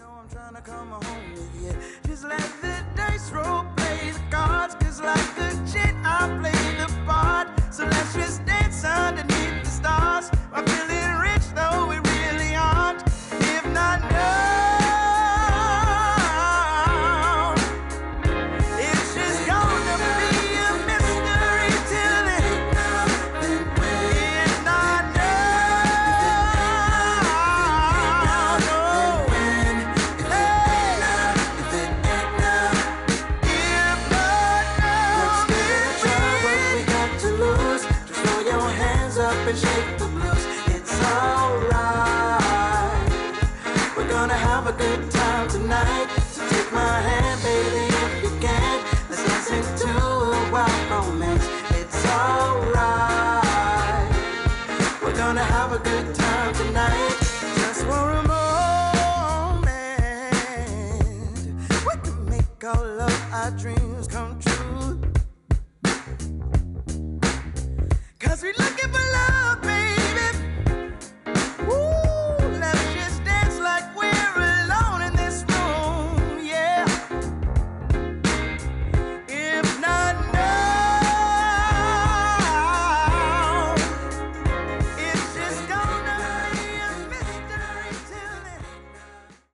I'm trying to come home with you. Just let the dice roll, play the cards, 'cause like a jet, I play the part. So let's just dance underneath the stars. I'm feeling rich, though we really aren't. If not now, it's just gonna be a mystery till then. If not now, no. If not now, let's give it a try. What we got to lose? Just throw your hands up and shake the blues. It's alright. We're gonna have a good time tonight. So take my hand, baby, if you can. Let's listen to a wild romance. It's alright. We're gonna have a good time tonight. Just for a moment, we can make all of our dreams come true. 'Cause we're looking for love.